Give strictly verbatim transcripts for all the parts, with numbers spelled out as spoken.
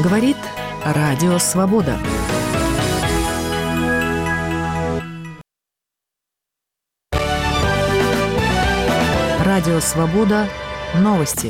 Говорит Радио Свобода. Радио Свобода. Новости.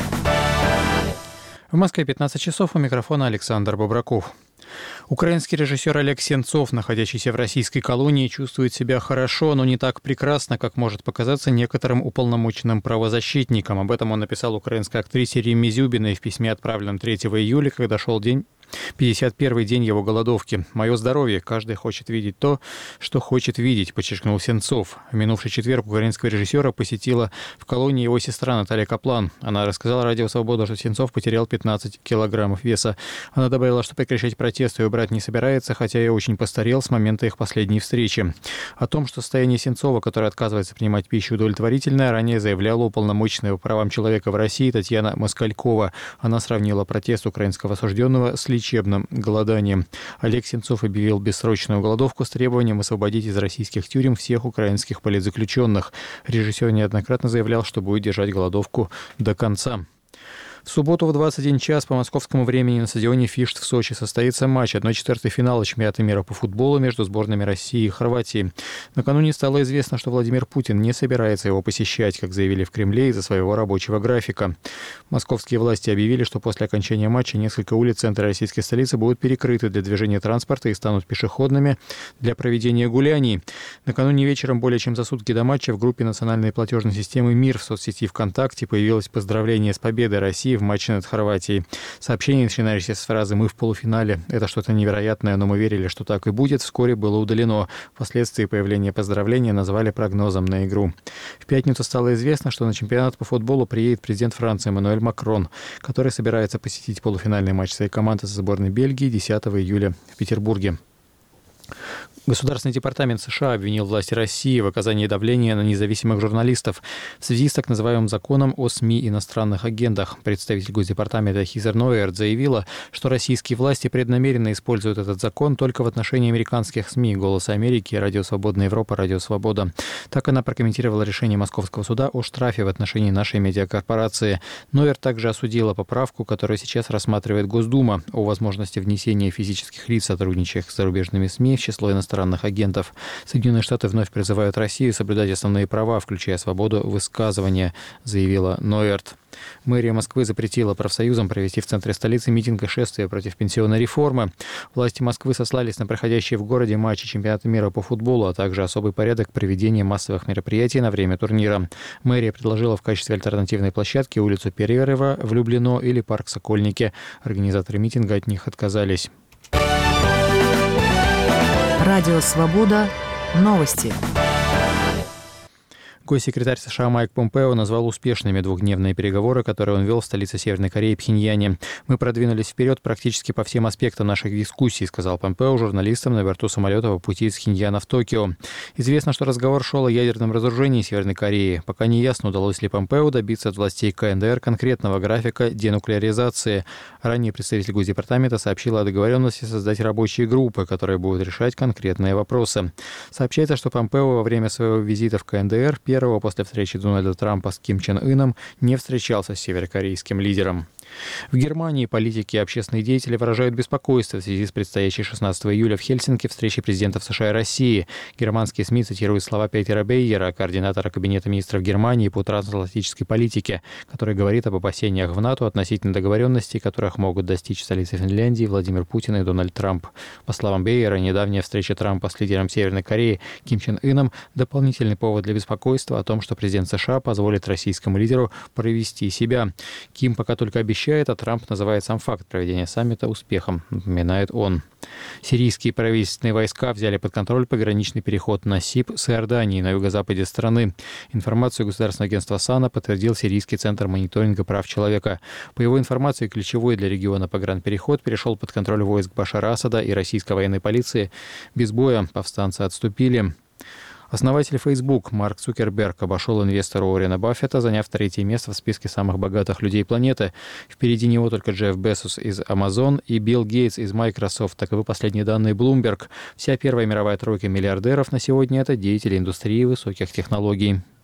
В Москве пятнадцать часов, у микрофона Александр Бобраков. Украинский режиссер Олег Сенцов, находящийся в российской колонии, чувствует себя хорошо, но не так прекрасно, как может показаться некоторым уполномоченным правозащитникам. Об этом он написал украинской актрисе Римме Зюбиной в письме, отправленном третьего июля, когда шел день пятьдесят первый день его голодовки. «Мое здоровье. Каждый хочет видеть то, что хочет видеть», — подчеркнул Сенцов. В минувший четверг украинского режиссера посетила в колонии его сестра Наталья Каплан. Она рассказала Радио Свобода, что Сенцов потерял пятнадцать килограммов веса. Она добавила, что прекращать протесты и убрать не собирается, хотя и очень постарел с момента их последней встречи. О том, что состояние Сенцова, который отказывается принимать пищу, удовлетворительное, ранее заявляла уполномоченная по правам человека в России Татьяна Москалькова. Она сравнила протест украинского осужденного с лечебным голоданием. Олег Сенцов объявил бессрочную голодовку с требованием освободить из российских тюрем всех украинских политзаключенных. Режиссер неоднократно заявлял, что будет держать голодовку до конца. В субботу в двадцать один час по московскому времени на стадионе «Фишт» в Сочи состоится матч одна четвертая финала чемпионата мира по футболу между сборными России и Хорватии. Накануне стало известно, что Владимир Путин не собирается его посещать, как заявили в Кремле, из-за своего рабочего графика. Московские власти объявили, что после окончания матча несколько улиц центра российской столицы будут перекрыты для движения транспорта и станут пешеходными для проведения гуляний. Накануне вечером, более чем за сутки до матча, в группе национальной платежной системы «Мир» в соцсети ВКонтакте появилось поздравление с победой России в матче над Хорватией. Сообщение, начинающееся с фразы «Мы в полуфинале. Это что-то невероятное, но мы верили, что так и будет», вскоре было удалено. Впоследствии появление поздравления назвали прогнозом на игру. В пятницу стало известно, что на чемпионат по футболу приедет президент Франции Эммануэль Макрон, который собирается посетить полуфинальный матч своей команды со сборной Бельгии десятого июля в Петербурге. Государственный департамент США обвинил власти России в оказании давления на независимых журналистов в связи с так называемым законом о СМИ иностранных агентах. Представитель Госдепартамента Хизер Нойерт заявила, что российские власти преднамеренно используют этот закон только в отношении американских СМИ «Голос Америки», «Радио Свободная Европа», «Радио Свобода». Так она прокомментировала решение Московского суда о штрафе в отношении нашей медиакорпорации. Нойерт также осудила поправку, которую сейчас рассматривает Госдума, о возможности внесения физических лиц, сотрудничающих с зарубежными СМИ, в число иностранных агентов. Соединенные Штаты вновь призывают Россию соблюдать основные права, включая свободу высказывания, заявила Нойерт. Мэрия Москвы запретила профсоюзам провести в центре столицы митинг и шествие против пенсионной реформы. Власти Москвы сослались на проходящие в городе матчи чемпионата мира по футболу, а также особый порядок проведения массовых мероприятий на время турнира. Мэрия предложила в качестве альтернативной площадки улицу Перерыва в Люблино или парк Сокольники. Организаторы митинга от них отказались. Радио Свобода. Новости. Госсекретарь США Майк Помпео назвал успешными двухдневные переговоры, которые он вел в столице Северной Кореи Пхеньяне. «Мы продвинулись вперед практически по всем аспектам наших дискуссий», сказал Помпео журналистам на борту самолета по пути из Пхеньяна в Токио. Известно, что разговор шел о ядерном разоружении Северной Кореи. Пока не ясно, удалось ли Помпео добиться от властей КНДР конкретного графика денуклеаризации. Ранее представитель Госдепартамента сообщил о договоренности создать рабочие группы, которые будут решать конкретные вопросы. Сообщается, что Помпео во время своего визита в КНДР первого после встречи Дональда Трампа с Ким Чен Ыном не встречался с северокорейским лидером. В Германии политики и общественные деятели выражают беспокойство в связи с предстоящей шестнадцатого июля в Хельсинки встречей президентов США и России. Германские СМИ цитируют слова Петера Бейера, координатора Кабинета министров Германии по трансатлантической политике, который говорит об опасениях в НАТО относительно договоренностей, которых могут достичь столицы Финляндии Владимир Путин и Дональд Трамп. По словам Бейера, недавняя встреча Трампа с лидером Северной Кореи Ким Чен Ыном – дополнительный повод для беспокойства о том, что президент США позволит российскому лидеру провести себя. Ким пока только обещает, а Трамп называет сам факт проведения саммита успехом, напоминает он. Сирийские правительственные войска взяли под контроль пограничный переход на Сиб с Иорданией на юго-западе страны. Информацию государственного агентства САНА подтвердил Сирийский центр мониторинга прав человека. По его информации, ключевой для региона погранпереход перешел под контроль войск Башара Асада и российской военной полиции. Без боя повстанцы отступили. Основатель Facebook Марк Цукерберг обошел инвестора Уоррена Баффета, заняв третье место в списке самых богатых людей планеты. Впереди него только Джефф Безос из Amazon и Билл Гейтс из Microsoft. Таковы последние данные Bloomberg. Вся первая мировая тройка миллиардеров на сегодня – это деятели индустрии высоких технологий.